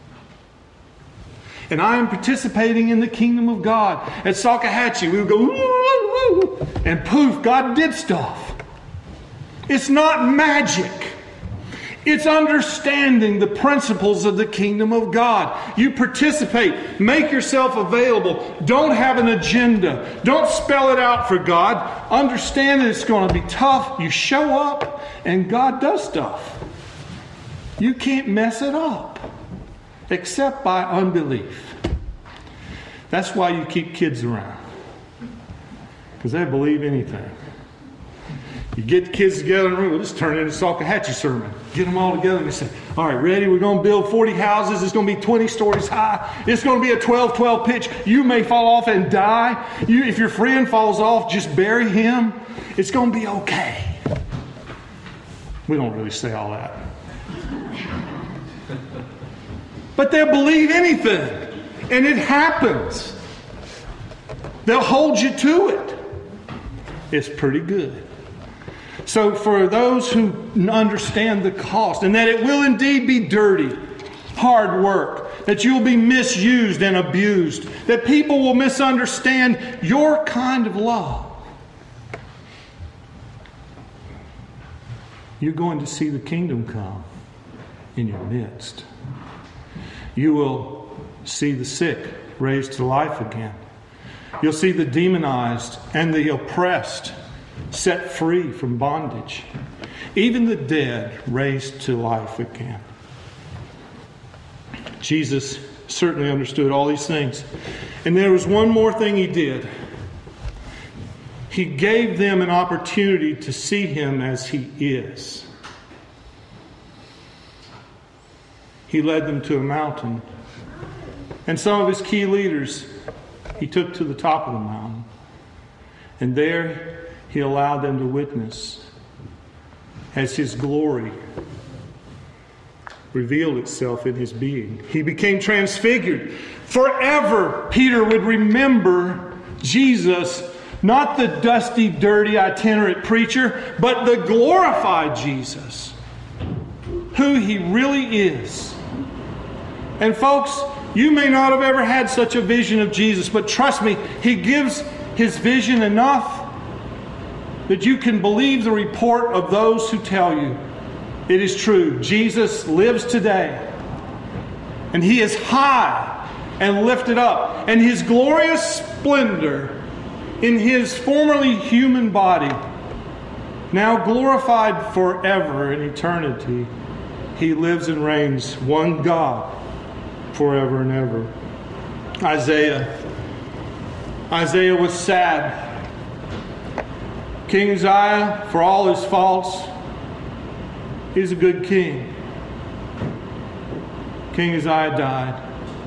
And I am participating in the kingdom of God. At Salkehatchie, we would go, woo, woo, woo, and poof, God did stuff. It's not magic. It's understanding the principles of the kingdom of God. You participate. Make yourself available. Don't have an agenda. Don't spell it out for God. Understand that it's going to be tough. You show up and God does stuff. You can't mess it up except by unbelief. That's why you keep kids around, because they believe anything. You get the kids together in the room, we'll just turn it into a Salkehatchie sermon. Get them all together and you say, all right, ready? We're going to build 40 houses. It's going to be 20 stories high. It's going to be a 12-12 pitch. You may fall off and die. If your friend falls off, just bury him. It's going to be okay. We don't really say all that. But they'll believe anything. And it happens. They'll hold you to it. It's pretty good. So for those who understand the cost, and that it will indeed be dirty, hard work, that you'll be misused and abused, that people will misunderstand your kind of love, you're going to see the kingdom come in your midst. You will see the sick raised to life again. You'll see the demonized and the oppressed set free from bondage. Even the dead raised to life again. Jesus certainly understood all these things. And there was one more thing He did. He gave them an opportunity to see Him as He is. He led them to a mountain. And some of His key leaders He took to the top of the mountain. And there He allowed them to witness as His glory revealed itself in His being. He became transfigured. Forever, Peter would remember Jesus, not the dusty, dirty, itinerant preacher, but the glorified Jesus, who He really is. And folks, you may not have ever had such a vision of Jesus, but trust me, He gives His vision enough that you can believe the report of those who tell you it is true. Jesus lives today. And He is high and lifted up. And His glorious splendor in His formerly human body Now glorified forever in eternity, He lives and reigns, one God, forever and ever. Isaiah was sad. King Uzziah, for all his faults, he's a good king. King Uzziah died.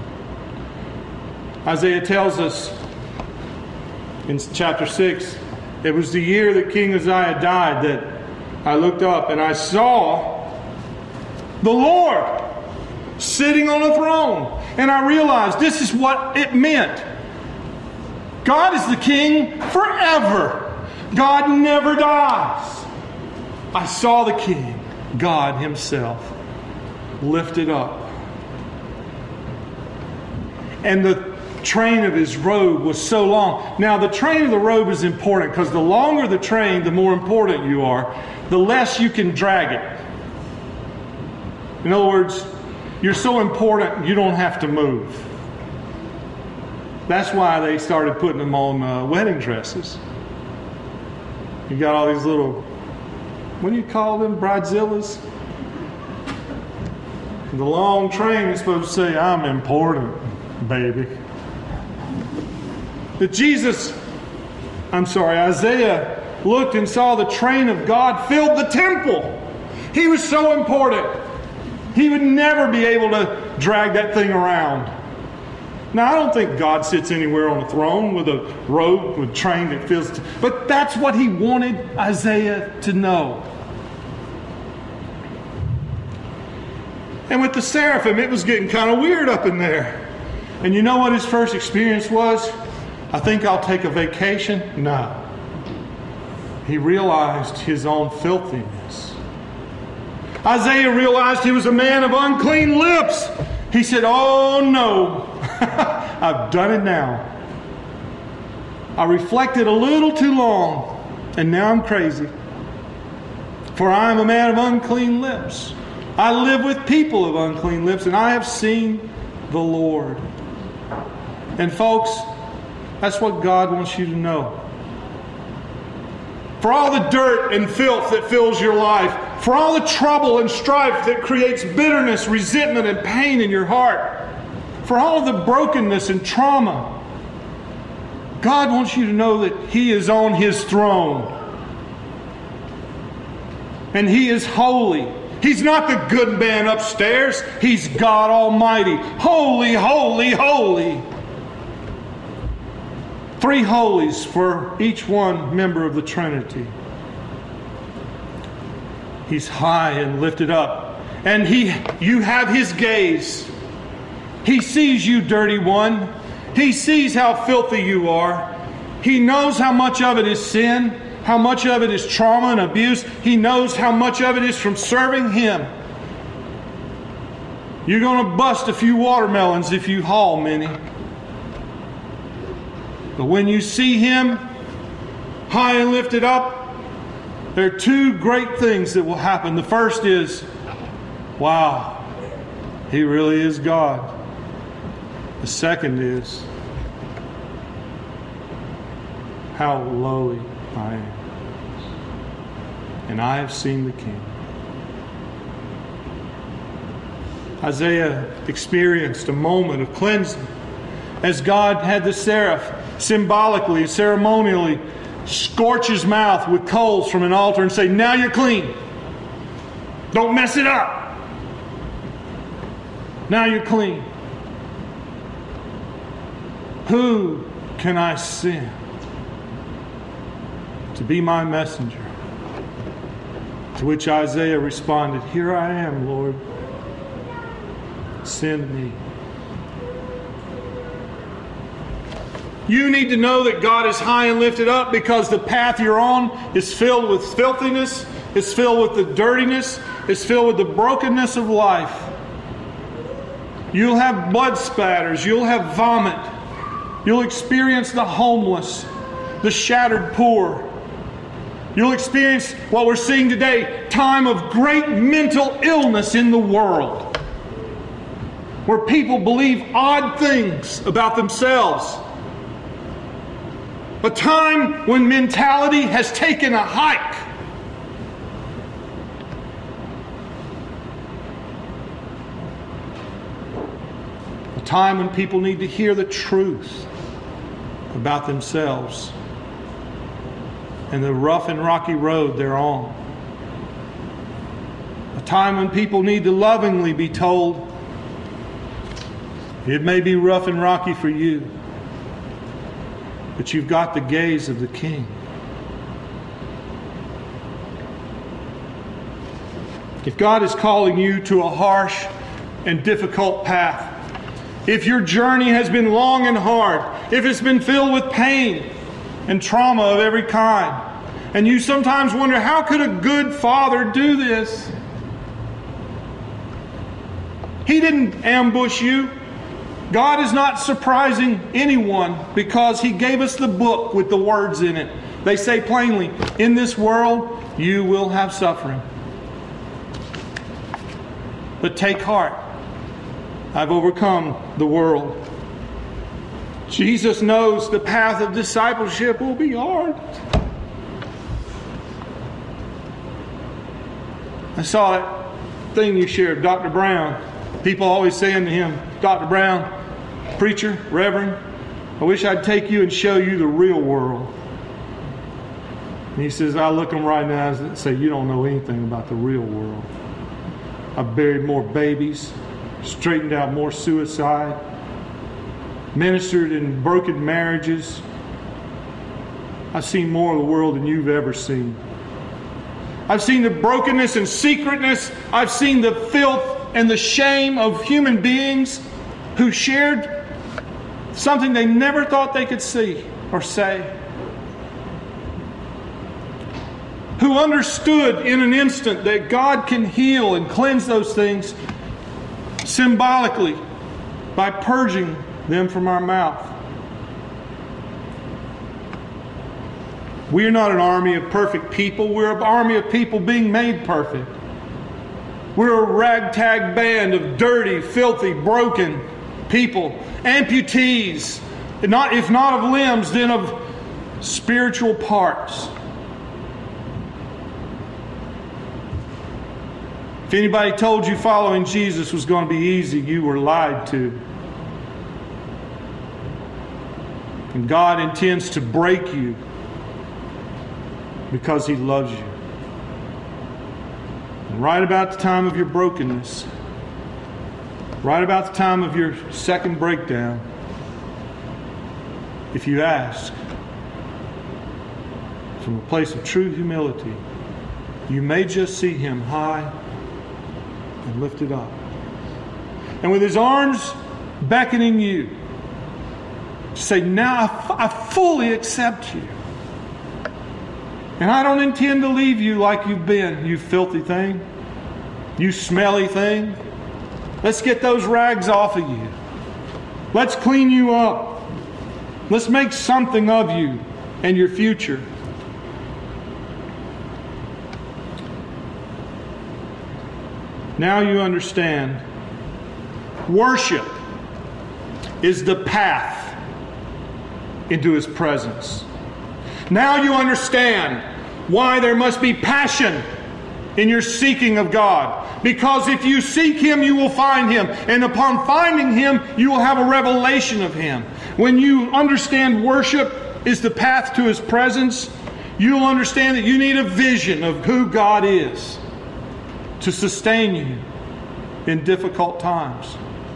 Isaiah tells us in chapter 6, it was the year that King Uzziah died that I looked up and I saw the Lord sitting on a throne. And I realized this is what it meant. God is the king forever. God never dies. I saw the King, God Himself, lifted up. And the train of His robe was so long. Now, the train of the robe is important because the longer the train, the more important you are, the less you can drag it. In other words, you're so important you don't have to move. That's why they started putting them on wedding dresses. You got all these little, what do you call them, bridezillas? The long train is supposed to say, I'm important, baby. That Isaiah looked and saw the train of God filled the temple. He was so important. He would never be able to drag that thing around. Now, I don't think God sits anywhere on a throne with a robe, with a train that fills... But that's what He wanted Isaiah to know. And with the seraphim, it was getting kind of weird up in there. And you know what his first experience was? I think I'll take a vacation. No. He realized his own filthiness. Isaiah realized he was a man of unclean lips. He said, oh no, I've done it now. I reflected a little too long, and now I'm crazy. For I am a man of unclean lips. I live with people of unclean lips, and I have seen the Lord. And folks, that's what God wants you to know. For all the dirt and filth that fills your life, for all the trouble and strife that creates bitterness, resentment, and pain in your heart, for all of the brokenness and trauma, God wants you to know that He is on His throne. And He is holy. He's not the good man upstairs. He's God Almighty. Holy, holy, holy. 3 holies for each one member of the Trinity. He's high and lifted up. And you have His gaze. He sees you, dirty one. He sees how filthy you are. He knows how much of it is sin, how much of it is trauma and abuse. He knows how much of it is from serving Him. You're going to bust a few watermelons if you haul many. But when you see Him high and lifted up, there are 2 great things that will happen. The first is, wow, He really is God. The second is, how lowly I am. And I have seen the King. Isaiah experienced a moment of cleansing as God had the seraph symbolically, ceremonially scorch his mouth with coals from an altar and say, now you're clean. Don't mess it up. Now you're clean. Who can I send to be my messenger? To which Isaiah responded, here I am, Lord. Send me. You need to know that God is high and lifted up because the path you're on is filled with filthiness, it's filled with the dirtiness, it's filled with the brokenness of life. You'll have blood spatters, you'll have vomit, you'll experience the homeless, the shattered poor. You'll experience what we're seeing today, time of great mental illness in the world, where people believe odd things about themselves. A time when mentality has taken a hike. A time when people need to hear the truth about themselves and the rough and rocky road they're on. A time when people need to lovingly be told, it may be rough and rocky for you, but you've got the gaze of the King. If God is calling you to a harsh and difficult path, if your journey has been long and hard, if it's been filled with pain and trauma of every kind, and you sometimes wonder, how could a good father do this? He didn't ambush you. God is not surprising anyone because He gave us the book with the words in it. They say plainly, in this world you will have suffering. But take heart. I've overcome the world. Jesus knows the path of discipleship will be hard. I saw that thing you shared, Dr. Brown. People always saying to him, Dr. Brown, preacher, reverend, I wish I'd take you and show you the real world. And he says, I look them right now and say, you don't know anything about the real world. I've buried more babies, straightened out more suicide, ministered in broken marriages. I've seen more of the world than you've ever seen. I've seen the brokenness and secretness. I've seen the filth and the shame of human beings who shared something they never thought they could see or say. Who understood in an instant that God can heal and cleanse those things symbolically by purging them from our mouth. We're not an army of perfect people. We're an army of people being made perfect. We're a ragtag band of dirty, filthy, broken people. Amputees. If not of limbs, then of spiritual parts. If anybody told you following Jesus was going to be easy, you were lied to. And God intends to break you because He loves you. And right about the time of your brokenness, right about the time of your second breakdown, if you ask from a place of true humility, you may just see Him high and lifted up. And with His arms beckoning you, say, now I fully accept you. And I don't intend to leave you like you've been, you filthy thing. You smelly thing. Let's get those rags off of you. Let's clean you up. Let's make something of you and your future. Now you understand. Worship is the path into His presence. Now you understand why there must be passion in your seeking of God. Because if you seek Him, you will find Him. And upon finding Him, you will have a revelation of Him. When you understand worship is the path to His presence, you'll understand that you need a vision of who God is to sustain you in difficult times.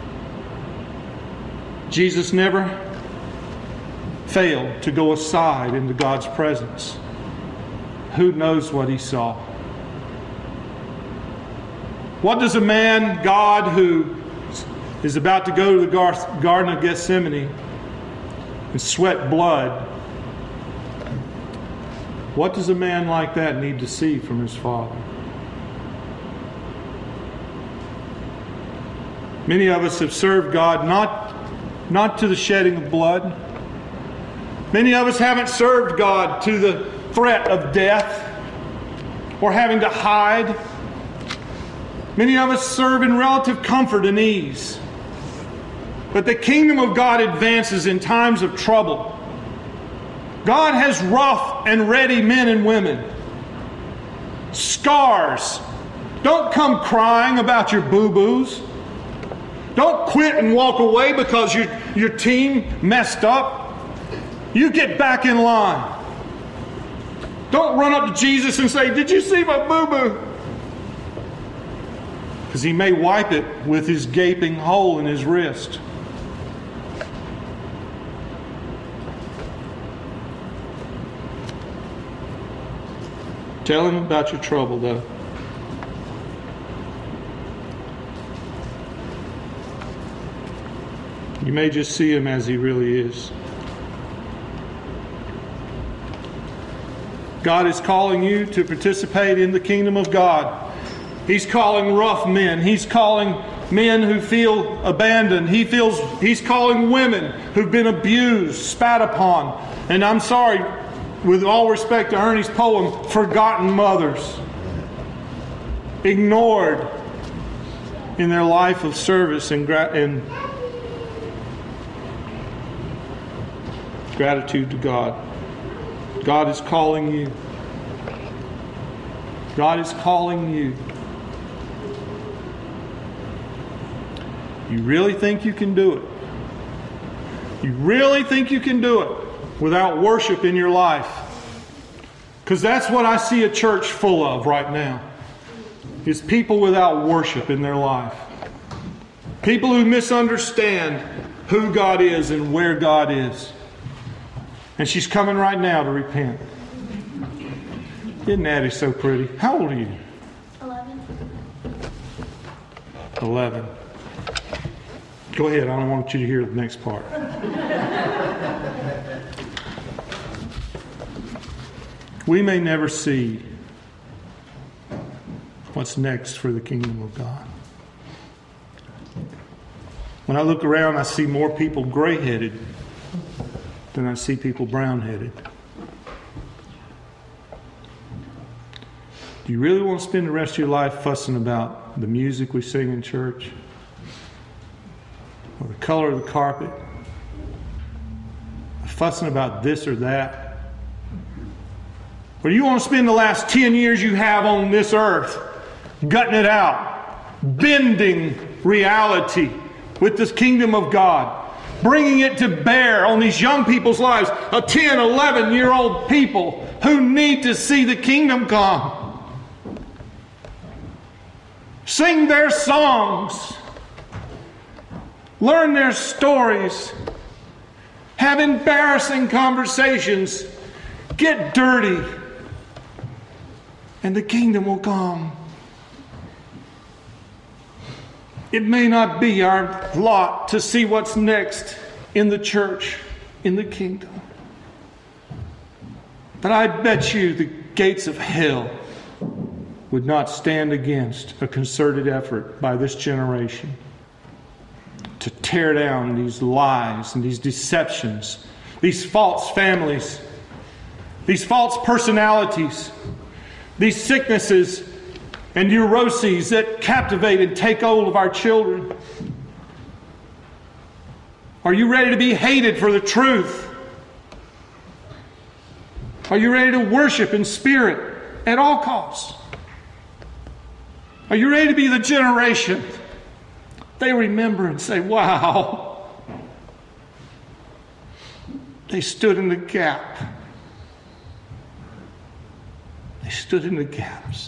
Jesus never failed to go aside into God's presence. Who knows what He saw? What does a man, God, who is about to go to the Garden of Gethsemane and sweat blood, what does a man like that need to see from his Father? Many of us have served God not to the shedding of blood. Many of us haven't served God to the threat of death or having to hide. Many of us serve in relative comfort and ease. But the kingdom of God advances in times of trouble. God has rough and ready men and women. Scars. Don't come crying about your boo-boos. Don't quit and walk away because your team messed up. You get back in line. Don't run up to Jesus and say, "Did you see my boo-boo?" Because He may wipe it with His gaping hole in His wrist. Tell Him about your trouble, though. You may just see Him as He really is. God is calling you to participate in the kingdom of God. He's calling rough men. He's calling men who feel abandoned. He's calling women who've been abused, spat upon. And I'm sorry, with all respect to Ernie's poem, forgotten mothers. Ignored in their life of service and gratitude to God. God is calling you. God is calling you. You really think you can do it? You really think you can do it without worship in your life? Because that's what I see a church full of right now. Is people without worship in their life. People who misunderstand who God is and where God is. And she's coming right now to repent. Isn't Addie so pretty? How old are you? 11. Go ahead. I don't want you to hear the next part. We may never see what's next for the kingdom of God. When I look around, I see more people gray-headed than I see people brown-headed. Do you really want to spend the rest of your life fussing about the music we sing in church? Or the color of the carpet? Or fussing about this or that? Or do you want to spend the last 10 years you have on this earth gutting it out, bending reality with this kingdom of God? Bringing it to bear on these young people's lives, a 10, 11-year-old people who need to see the kingdom come. Sing their songs. Learn their stories. Have embarrassing conversations. Get dirty. And the kingdom will come. It may not be our lot to see what's next in the church, in the kingdom. But I bet you the gates of hell would not stand against a concerted effort by this generation to tear down these lies and these deceptions, these false families, these false personalities, these sicknesses and neuroses that captivate and take hold of our children. Are you ready to be hated for the truth? Are you ready to worship in spirit at all costs? Are you ready to be the generation they remember and say, wow, they stood in the gap. They stood in the gaps.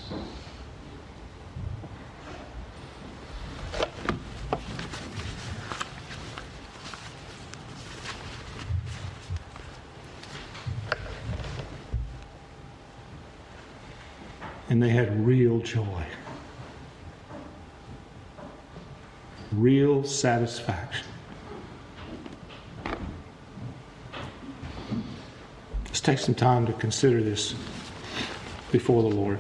And they had real joy. Real satisfaction. Let's take some time to consider this before the Lord.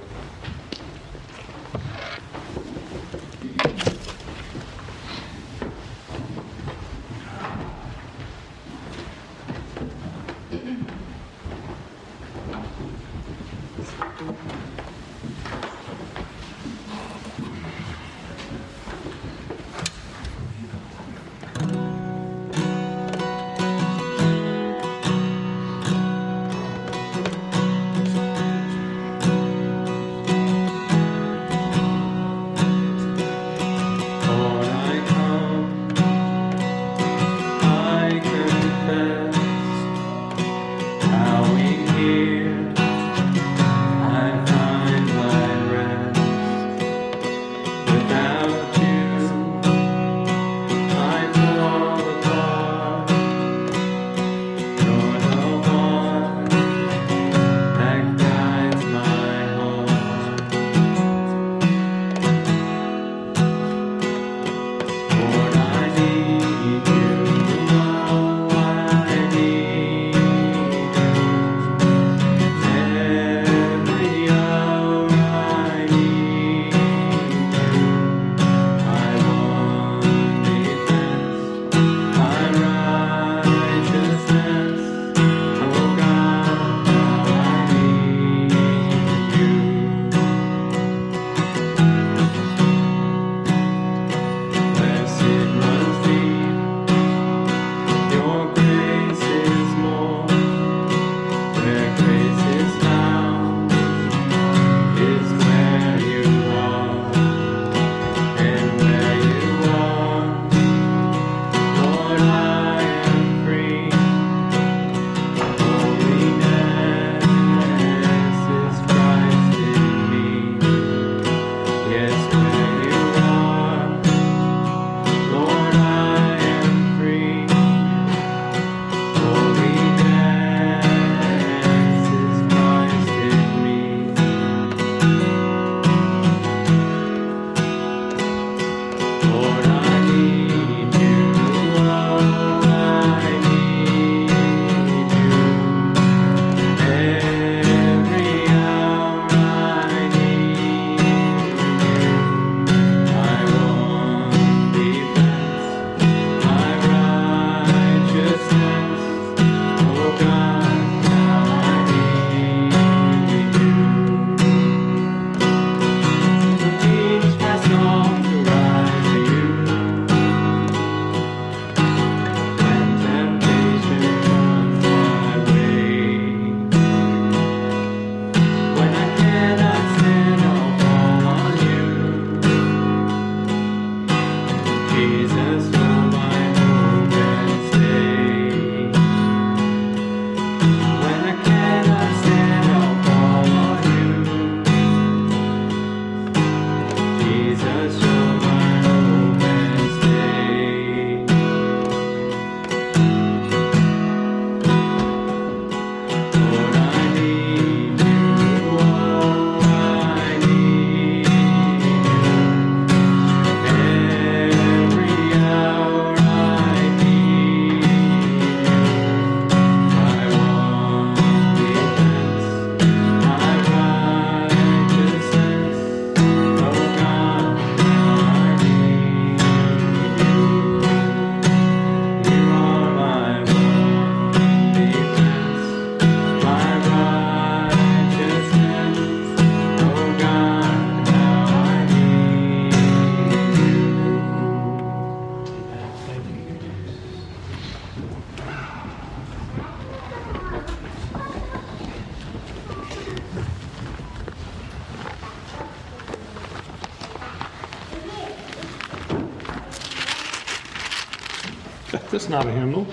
That's not a hymnal.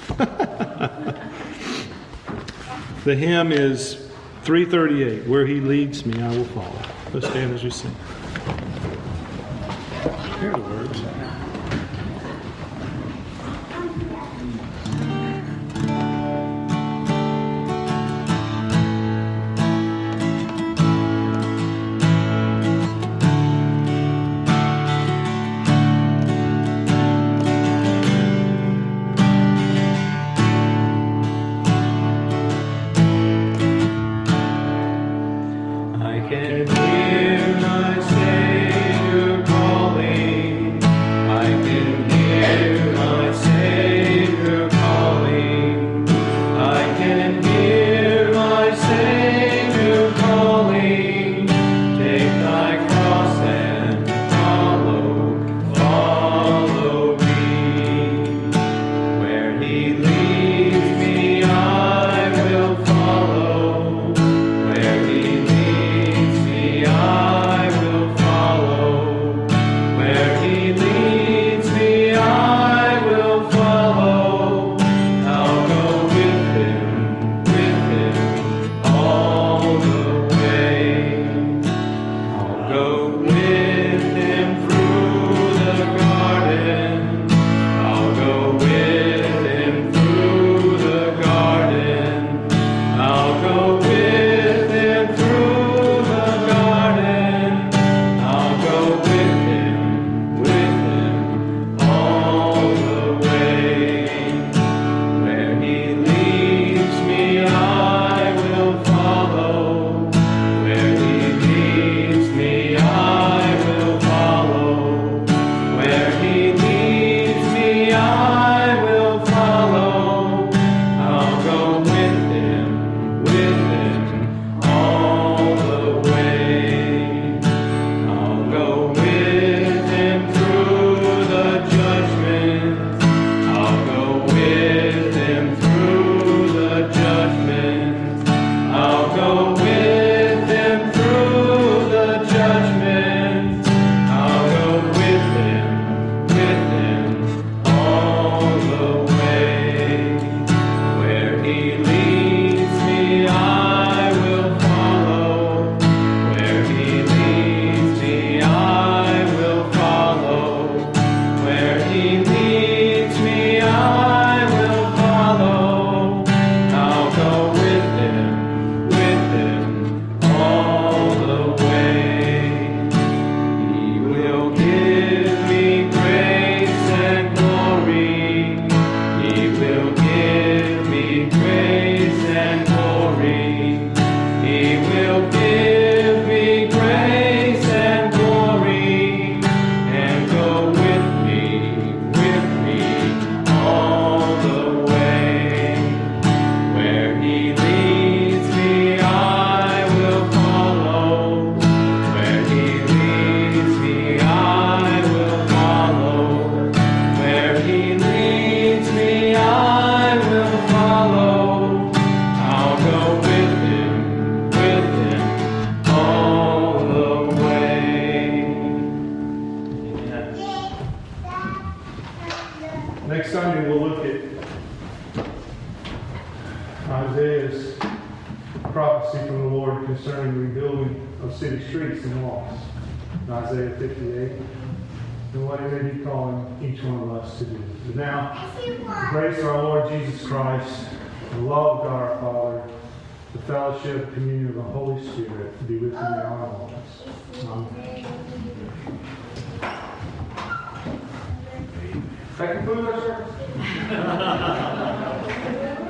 The hymn is 338, Where He Leads Me, I Will Follow. Let's stand as we sing. Here are the words. Next Sunday we'll look at Isaiah's prophecy from the Lord concerning rebuilding of city streets and walls. In Isaiah 58. And what he may be calling each one of us to do. But now, the grace of our Lord Jesus Christ, the love of God our Father, the fellowship, communion of the Holy Spirit be with you now and always. Amen. That concludes our service.